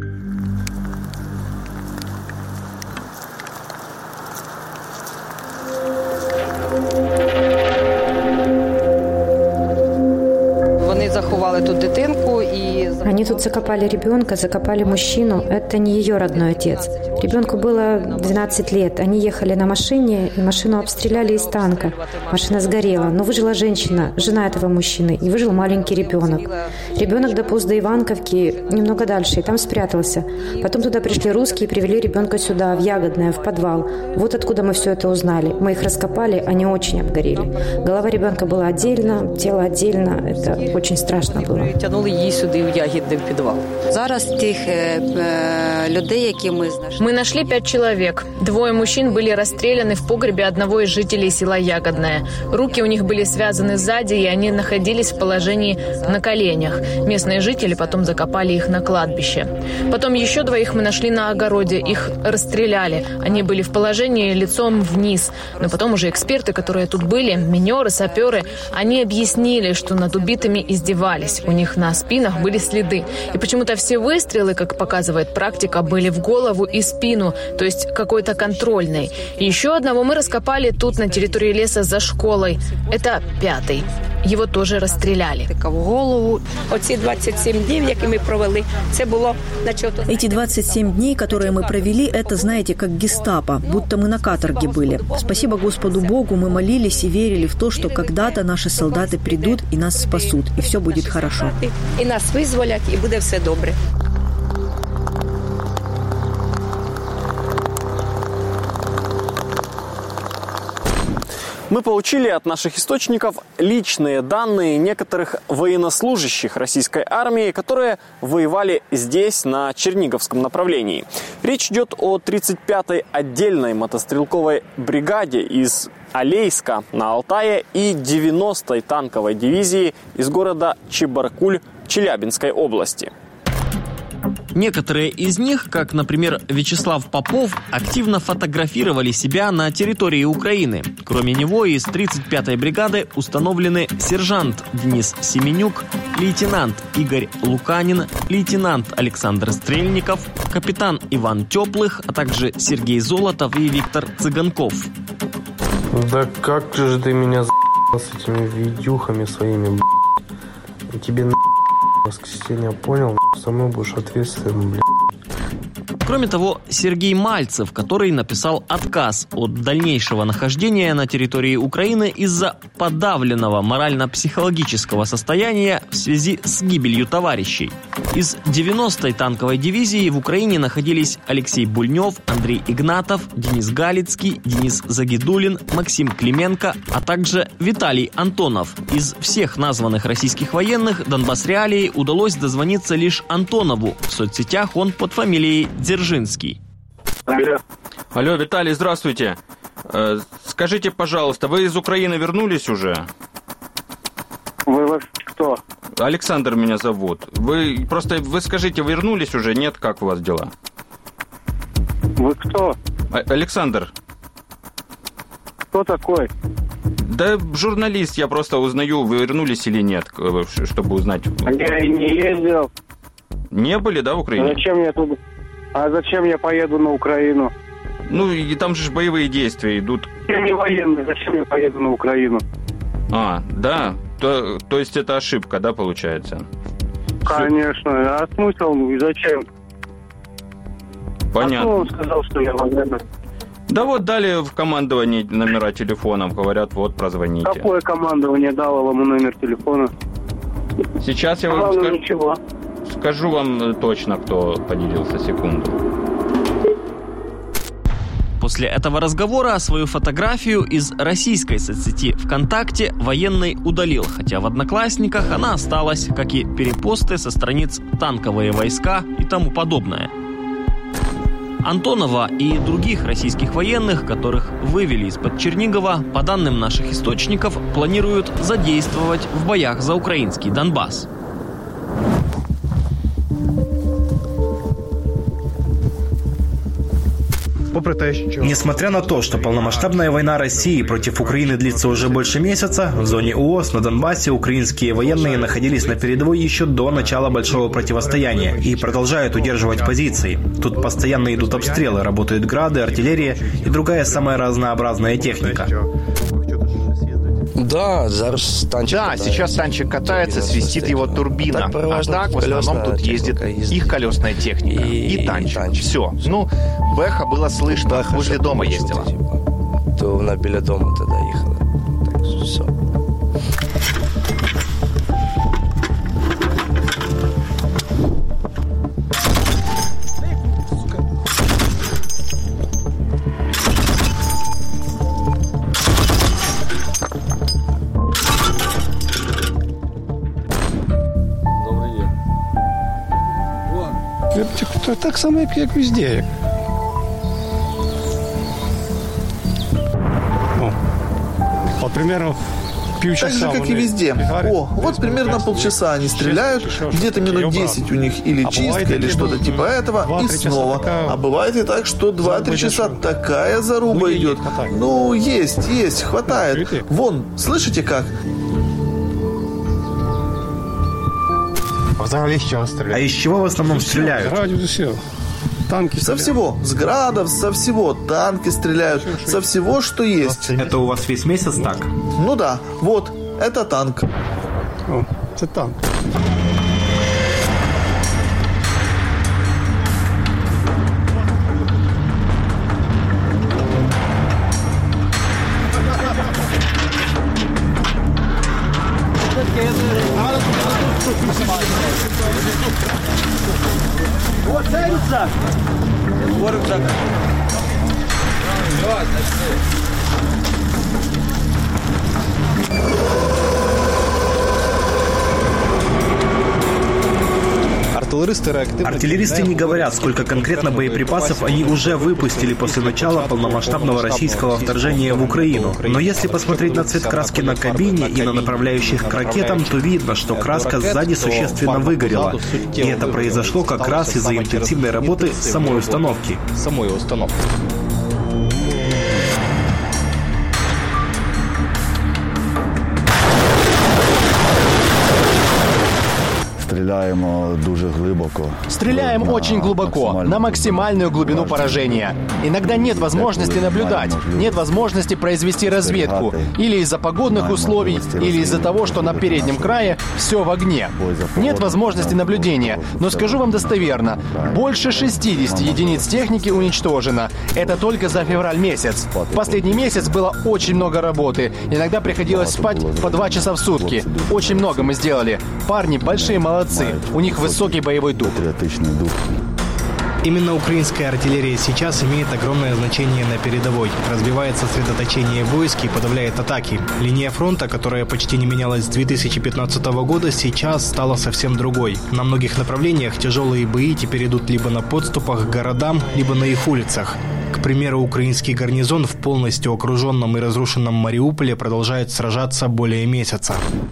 Они тут закопали ребенка, закопали мужчину. Это не ее родной отец. Ребенку было двенадцать лет. Они ехали на машине, и машину обстреляли из танка. Машина сгорела. Но выжила женщина, жена этого мужчины, и выжил маленький ребенок. Ребенок дополз до Иванковки немного дальше, и там спрятался. Потом туда пришли русские и привели ребенка сюда, в Ягодное, в подвал. Вот откуда мы все это узнали. Мы их раскопали, они очень обгорели. Голова ребенка была отдельно, тело отдельно. Это очень страшно было. Тянули її сюди в Ягідне, в підвал. Зараз тих людей, які ми знайшли. Мы нашли пять человек. Двое мужчин были расстреляны в погребе одного из жителей села Ягодное. Руки у них были связаны сзади, и они находились в положении на коленях. Местные жители потом закопали их на кладбище. Потом еще двоих мы нашли на огороде. Их расстреляли. Они были в положении лицом вниз. Но потом уже эксперты, которые тут были, минеры, саперы, они объяснили, что над убитыми издевались. У них на спинах были следы. И почему-то все выстрелы, как показывает практика, были в голову и спину, то есть какой-то контрольной. И еще одного мы раскопали тут, на территории леса за школой. Это пятый. Его тоже расстреляли. Оці двадцять сім днів, які ми провели, це було... Эти двадцать семь дней, которые мы провели, это, знаете, как гестапо, будто мы на каторге были. Спасибо Господу Богу, мы молились и верили в то, что когда-то наши солдаты придут и нас спасут, и все будет хорошо. И нас вызволят, и будет все добре. Мы Мы получили от наших источников личные данные некоторых военнослужащих российской армии, которые воевали здесь, на Черниговском направлении. Речь идет о тридцать пятой отдельной мотострелковой бригаде из Алейска на Алтае и девяностой танковой дивизии из города Чебаркуль Челябинской области. Некоторые из них, как, например, Вячеслав Попов, активно фотографировали себя на территории Украины. Кроме него, из тридцать пятой бригады установлены сержант Денис Семенюк, лейтенант Игорь Луканин, лейтенант Александр Стрельников, капитан Иван Теплых, а также Сергей Золотов и Виктор Цыганков. Да как же ты меня за***л с этими видюхами своими, б***ь. Тебе на***, воскресенье, понял? Со мной будешь ответственным, блядь. Кроме того, Сергей Мальцев, который написал отказ от дальнейшего нахождения на территории Украины из-за подавленного морально-психологического состояния в связи с гибелью товарищей. Из девяностой танковой дивизии в Украине находились Алексей Бульнев, Андрей Игнатов, Денис Галицкий, Денис Загидулин, Максим Клименко, а также Виталий Антонов. Из всех названных российских военных Донбасс Реалии удалось дозвониться лишь Антонову. В соцсетях он под фамилией Дзержинский. Алло. Алло, Виталий, здравствуйте. Э, скажите, пожалуйста, вы из Украины вернулись уже? Вы кто? Александр меня зовут. Вы просто, вы скажите, вернулись уже? Нет, как у вас дела? Вы кто? А- Александр. Кто такой? Да, журналист, я просто узнаю, вы вернулись или нет, чтобы узнать. Я не ездил. Не были, да, в Украине? А зачем я туда? А зачем я поеду на Украину? Ну, и там же боевые действия идут. Я не военный, зачем я поеду на Украину? А, да? То, то есть это ошибка, да, получается? Конечно. А смысл? И зачем? Понятно. А кто вам сказал, что я военный? Да вот дали в командовании номера телефонов, говорят, вот, прозвоните. Какое командование дало вам номер телефона? Сейчас я вам Главное, скажу, ничего. скажу вам точно, кто поделился, секунду. После этого разговора свою фотографию из российской соцсети ВКонтакте военный удалил, хотя в Одноклассниках она осталась, как и перепосты со страниц «Танковые войска» и тому подобное. Антонова и других российских военных, которых вывели из-под Чернигова, по данным наших источников, планируют задействовать в боях за украинский Донбасс. Несмотря на то, что полномасштабная война России против Украины длится уже больше месяца, в зоне ООС на Донбассе украинские военные находились на передовой еще до начала большого противостояния и продолжают удерживать позиции. Тут постоянно идут обстрелы, работают грады, артиллерия и другая самая разнообразная техника. Да, зараз танчик Да, сейчас танчик катается, свистит его турбина. А так, в основном, тут ездит их колесная техника. И, и танчик. танчик. Все. Ну, Бэха было слышно, Бэха возле дома ездила. То вона біля дому тоді їхала. Так, все. Так само, як, як везде. О, вот примерно Так же, как и везде. О, вот примерно полчаса они стреляют, где-то минут десять у них или чистка, или что-то типа этого, и снова. А бывает и так, что два-три часа такая заруба идет. Ну, есть, есть, хватает. Вон, слышите как? А из чего в основном стреляют? Танки со всего, с градов, со всего. Танки стреляют, со всего, что есть. Это у вас весь месяц так? Ну да, вот, это танк. О, это танк. Вот целится! Вот так. Артиллеристы не говорят, сколько конкретно боеприпасов они уже выпустили после начала полномасштабного российского вторжения в Украину. Но если посмотреть на цвет краски на кабине и на направляющих к ракетам, то видно, что краска сзади существенно выгорела. И это произошло как раз из-за интенсивной работы самой установки. Стреляем дуже глубоко. Стреляем очень глубоко, на максимальную глубину поражения. Иногда нет возможности наблюдать, нет возможности произвести разведку. Или из-за погодных условий, или из-за того, что на переднем крае все в огне. Нет возможности наблюдения, но скажу вам достоверно, больше шестидесяти единиц техники уничтожено. Это только за февраль месяц. В последний месяц было очень много работы. Иногда приходилось спать по два часа в сутки. Очень много мы сделали. Парни большие молодцы. У них высокий боевой дух. Именно украинская артиллерия сейчас имеет огромное значение на передовой. Разбивает сосредоточение войск и подавляет атаки. Линия фронта, которая почти не менялась с две тысячи пятнадцатого года, сейчас стала совсем другой. На многих направлениях тяжелые бои теперь идут либо на подступах к городам, либо на их улицах. К примеру, украинский гарнизон в полностью окруженном и разрушенном Мариуполе продолжает сражаться более месяца.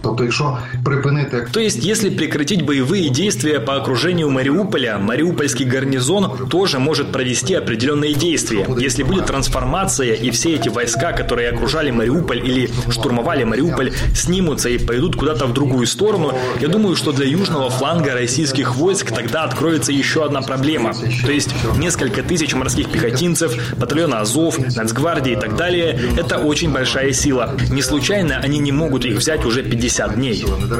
То есть, если прекратить боевые действия по окружению Мариуполя, мариупольский гарнизон тоже может провести определенные действия. Если будет трансформация, и все эти войска, которые окружали Мариуполь или штурмовали Мариуполь, снимутся и пойдут куда-то в другую сторону, я думаю, что для южного фланга российских войск тогда откроется еще одна проблема. То есть, несколько тысяч морских пехотинцев, батальона Азов, Нацгвардии и так далее – это очень большая сила. Не случайно они не могут их взять уже пятьдесят дней.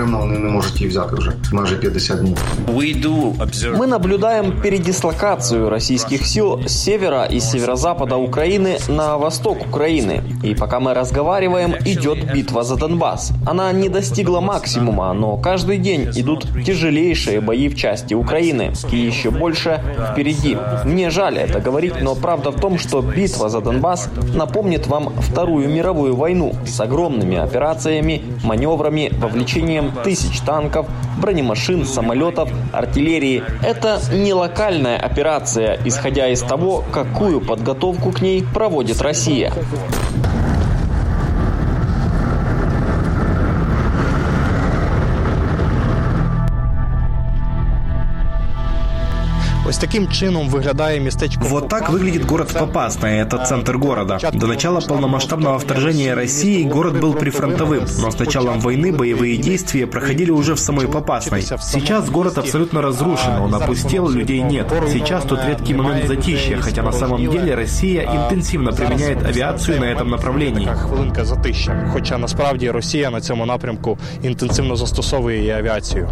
Мы наблюдаем передислокацию российских сил с севера и северо-запада Украины на восток Украины. И пока мы разговариваем, идет битва за Донбасс. Она не достигла максимума, но каждый день идут тяжелейшие бои в части Украины. И еще больше впереди. Мне жаль это говорить, но правда в том, что битва за Донбасс напомнит вам Вторую мировую войну с огромными операциями, маневрами, вовлечением тысяч танков, бронемашин, самолетов, артиллерии. Это не локальная операция, исходя из того, какую подготовку к ней проводит Россия. Ось таким чином виглядає містечко. Вот так выглядит город Попасное, это центр города. До начала полномасштабного вторжения России город был прифронтовым, но с началом войны боевые действия проходили уже в самой Попасной. Сейчас город абсолютно разрушен, он опустел, людей нет. Сейчас тут редкий момент затишья, хотя на самом деле Россия интенсивно применяет авиацию на этом направлении. Хвилинка затишья, хоча насправді Росія на цьому напрямку інтенсивно застосовує і авіацію.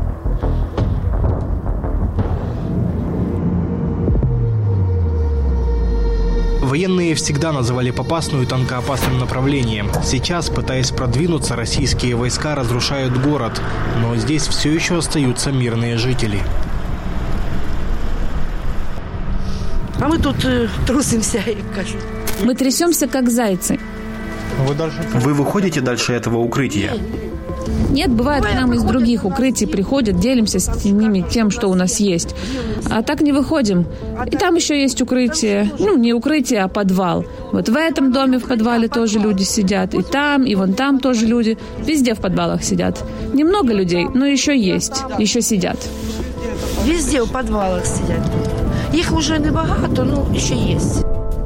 Военные всегда называли Попасную танкоопасным направлением. Сейчас, пытаясь продвинуться, российские войска разрушают город, но здесь все еще остаются мирные жители. А мы тут э, трусимся и кажем. Мы трясемся, как зайцы. Вы, дальше... Вы выходите дальше этого укрытия? Нет, бывает, к нам из других укрытий приходят, делимся с ними тем, что у нас есть. А так не выходим. И там еще есть укрытие. Ну, не укрытие, а подвал. Вот в этом доме в подвале тоже люди сидят. И там, и вон там тоже люди. Везде в подвалах сидят. Немного людей, но еще есть. Еще сидят. Везде в подвалах сидят. Их уже небагато, но еще есть.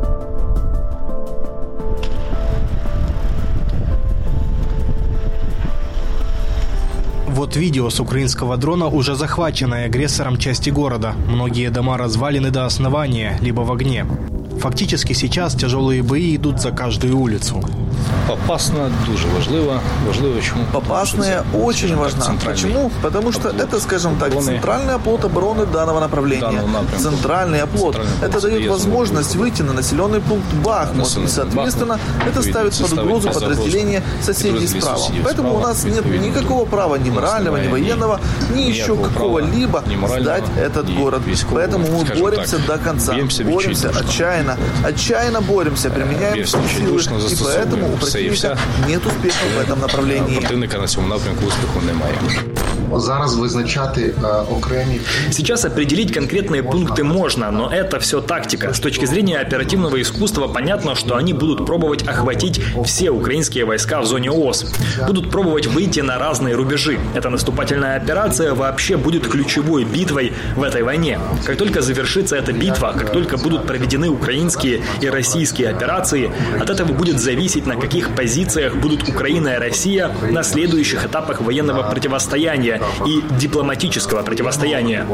Вот видео с украинского дрона, уже захваченной агрессором части города. Многие дома развалены до основания, либо в огне. Фактически сейчас тяжелые бои идут за каждую улицу. Попасна дуже важлива. Важливо, чому? Попасная очень важна. Почему? Потому что это, скажем так, центральный оплот обороны данного направления. Центральный оплот. Это дает возможность выйти на населенный пункт Бахмут. И, соответственно, это ставит под угрозу подразделения соседей справа. Поэтому у нас нет никакого права ни морального, ни военного, ни еще какого-либо сдать этот город. Поэтому мы боремся до конца. Боремся отчаянно. Отчаянно боремся, применяем силы. И поэтому Ну, все і все. Нет успехов в этом направлении. Противника на цьому напрямку успіху немає. Зараз визначати окремі. Сейчас определить конкретные пункты можно, но это все тактика. С точки зрения оперативного искусства понятно, что они будут пробовать охватить все украинские войска в зоне ООС. Будут пробовать выйти на разные рубежи. Эта наступательная операция вообще будет ключевой битвой в этой войне. Как только завершится эта битва, как только будут проведены украинские и российские операции, от этого будет зависеть, на каких позициях будут Украина и Россия на следующих этапах военного противостояния и дипломатического противостояния.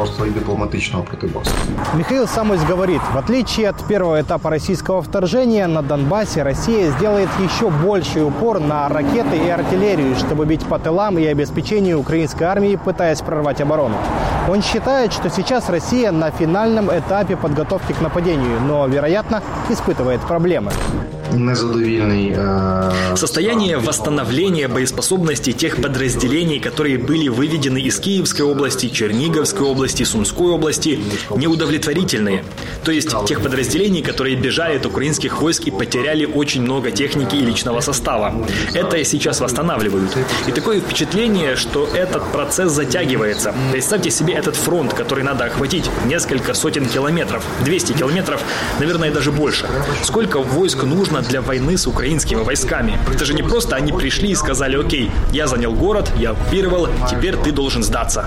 Михаил Самусь говорит, в отличие от первого этапа российского вторжения, на Донбассе Россия сделает еще больший упор на ракеты и артиллерию, чтобы бить по тылам и обеспечению украинской армии, пытаясь прорвать оборону. Он считает, что сейчас Россия на финальном этапе подготовки к нападению, но, вероятно, испытывает проблемы. Незадовільний. Состояние восстановления боеспособности тех подразделений, которые были выведены из Киевской области, Черниговской области, Сумской области, неудовлетворительные. То есть тех подразделений, которые бежали от украинских войск и потеряли очень много техники и личного состава. Это сейчас восстанавливают. И такое впечатление, что этот процесс затягивается. Представьте себе этот фронт, который надо охватить несколько сотен километров, двести километров, наверное, даже больше. Сколько войск нужно для войны с украинскими войсками? Это же не просто они пришли и сказали: окей, я занял город, я оккупировал, теперь ты должен сдаться.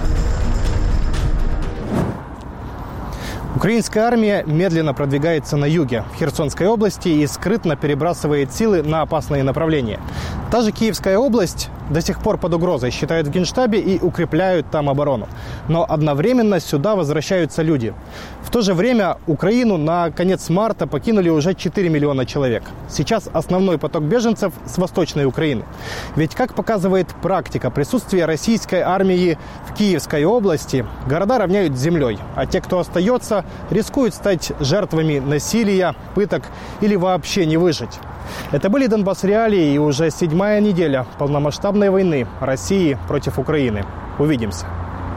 Украинская армия медленно продвигается на юге, в Херсонской области, и скрытно перебрасывает силы на опасные направления. Та же Киевская область до сих пор под угрозой, считают в Генштабе, и укрепляют там оборону. Но одновременно сюда возвращаются люди. В то же время Украину на конец марта покинули уже четыре миллиона человек. Сейчас основной поток беженцев с Восточной Украины. Ведь, как показывает практика, присутствие российской армии в Киевской области города равняют с землей, а те, кто остается, рискуют стать жертвами насилия, пыток или вообще не выжить. Это были Донбасс Реалии и уже седьмая неделя полномасштабной войны России против Украины. Увидимся.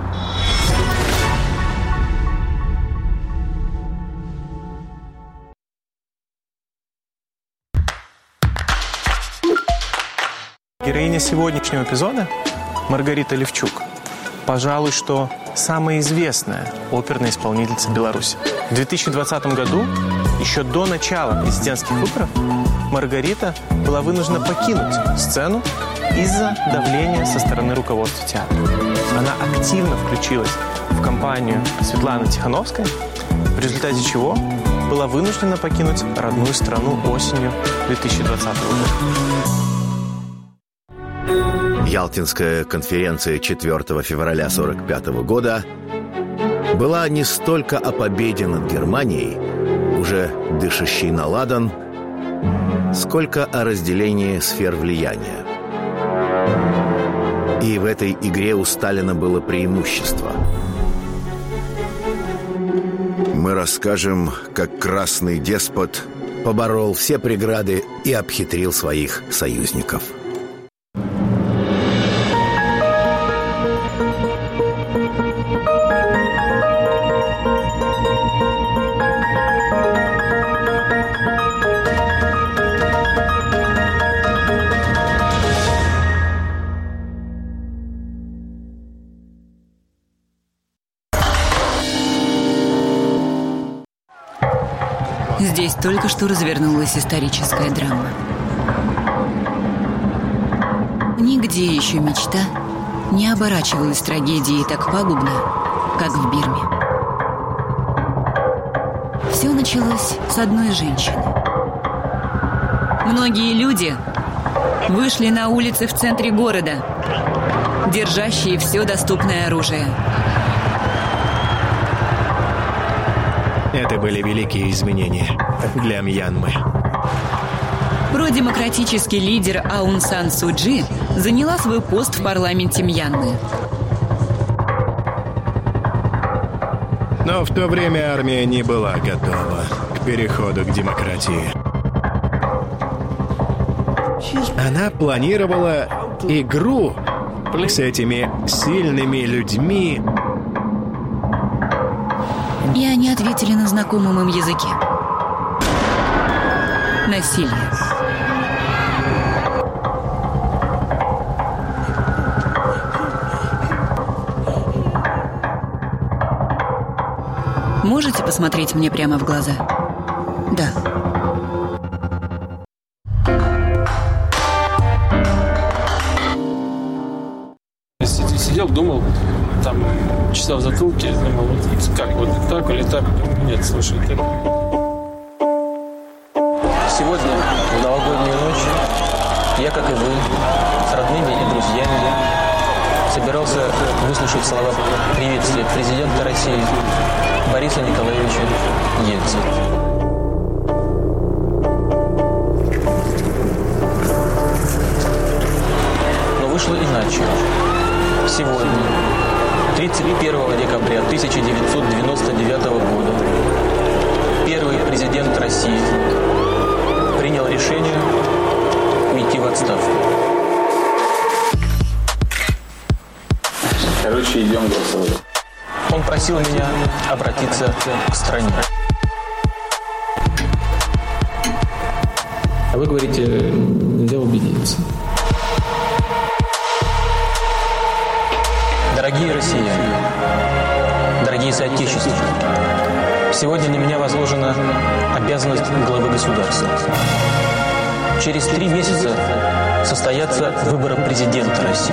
Героиня сегодняшнего эпизода Маргарита Левчук, пожалуй, что самая известная оперная исполнительница Беларуси. В две тысячи двадцатом году, еще до начала президентских выборов, Маргарита была вынуждена покинуть сцену из-за давления со стороны руководства театра. Она активно включилась в кампанию Светланы Тихановской, в результате чего была вынуждена покинуть родную страну осенью две тысячи двадцатого года. Ялтинская конференция четвёртого февраля сорок пятого года была не столько о победе над Германией, уже дышащей на ладан, сколько о разделении сфер влияния. И в этой игре у Сталина было преимущество. Мы расскажем, как красный деспот поборол все преграды и обхитрил своих союзников. Здесь только что развернулась историческая драма. Нигде еще мечта не оборачивалась трагедией так пагубно, как в Бирме. Все началось с одной женщины. Многие люди вышли на улицы в центре города, держащие все доступное оружие. Это были великие изменения для Мьянмы. Продемократический лидер Аун Сан Су Чжи заняла свой пост в парламенте Мьянмы. Но в то время армия не была готова к переходу к демократии. Она планировала игру с этими сильными людьми. И они ответили на знакомом им языке. Насилие. Можете посмотреть мне прямо в глаза? Да. Сидел, думал, там, часа в затылке, думал, вот как, вот так или так. Нет, слушай, ты... Сегодня, в новогоднюю ночь, я, как и вы, с родными и друзьями, собирался выслушать слова приветствия президента России Бориса Николаевича Ельцина. Но вышло иначе. Сегодня, тридцать первого декабря тысяча девятьсот девяносто девятого года, первый президент России принял решение уйти в отставку. Короче, идем голосовать. Он просил меня обратиться к стране. А вы говорите, нельзя убедиться. Дорогие россияне, дорогие соотечественники, сегодня на меня возложена обязанность главы государства. Через три месяца состоятся выборы президента России.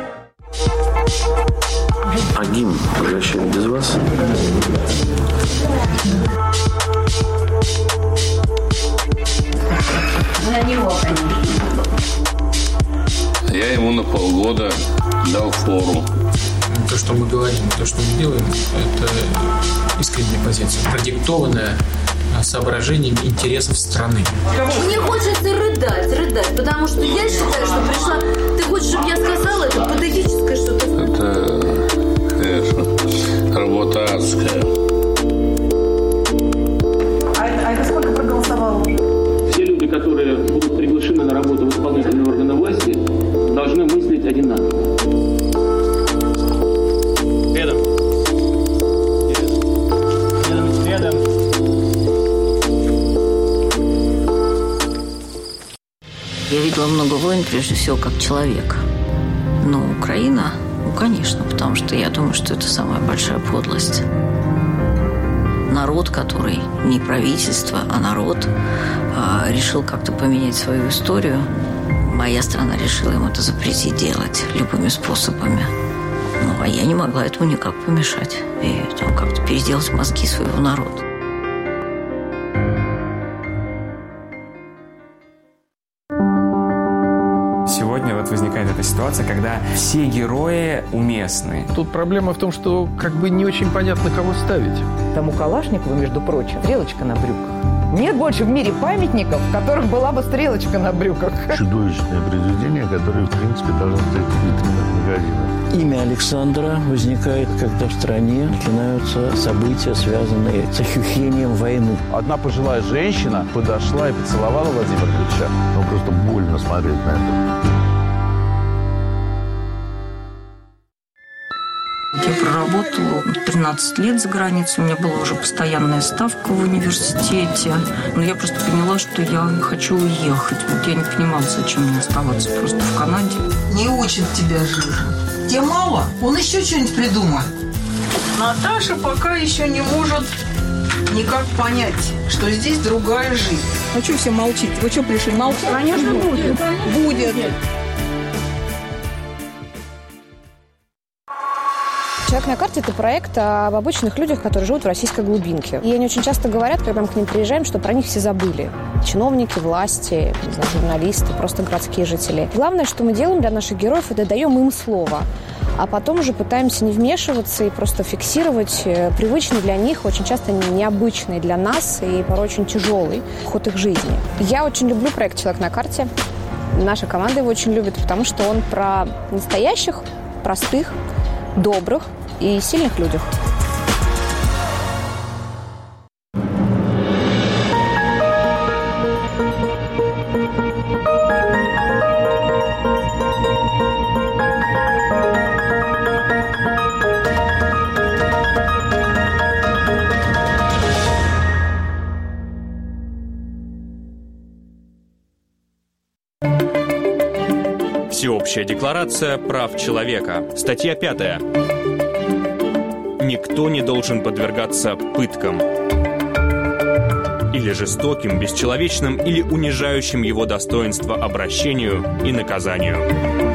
А гимн превращает без вас? На него, конечно. Я ему на полгода дал фору. То, что мы говорим, то, что мы делаем, это искренняя позиция, продиктованная соображением интересов страны. Мне хочется рыдать, рыдать, потому что я считаю, что пришла... Ты хочешь, чтобы я сказала, это патетическое что-то? Это, конечно, работа адская. А, а это сколько проголосовало? Все люди, которые будут приглашены на работу в исполнительные органы власти, должны мыслить одинаково. Рядом. Рядом. Рядом. Я видела много войн, прежде всего, как человек. Но Украина, ну, конечно, потому что я думаю, что это самая большая подлость. Народ, который не правительство, а народ, а, решил как-то поменять свою историю. Моя страна решила им это запретить делать любыми способами. Ну, а я не могла этому никак помешать. И там как-то переделать мозги своего народа. Сегодня вот возникает эта ситуация, когда все герои уместны. Тут проблема в том, что как бы не очень понятно, кого ставить. Тому Калашникову, между прочим, стрелочка на брюках. Нет больше в мире памятников, в которых была бы стрелочка на брюках. Чудовищное произведение, которое, в принципе, должно стоять в витринах магазина. Имя Александра возникает, когда в стране начинаются события, связанные с ощущением войны. Одна пожилая женщина подошла и поцеловала Владимира Ильича. Ну, просто больно смотреть на это. Я проработала тринадцать лет за границей, у меня была уже постоянная ставка в университете. Но я просто поняла, что я хочу уехать. Вот я не понимала, зачем мне оставаться просто в Канаде. Не учат тебя жизнь. Тебе мало? Он еще что-нибудь придумает. Наташа пока еще не может никак понять, что здесь другая жизнь. Ну что все молчите? Вы что пришли молчать? Конечно, будет. Будет. «Человек на карте» — это проект об обычных людях, которые живут в российской глубинке. И они очень часто говорят, когда мы к ним приезжаем, что про них все забыли. Чиновники, власти, не знаю, журналисты, просто городские жители. Главное, что мы делаем для наших героев, это даем им слово. А потом уже пытаемся не вмешиваться и просто фиксировать привычный для них, очень часто необычный для нас и порой очень тяжелый ход их жизни. Я очень люблю проект «Человек на карте». Наша команда его очень любит, потому что он про настоящих, простых, добрых и сильных людях. Всеобщая декларация прав человека. Статья пятая. никто не должен подвергаться пыткам или жестоким, бесчеловечным или унижающим его достоинство обращению и наказанию.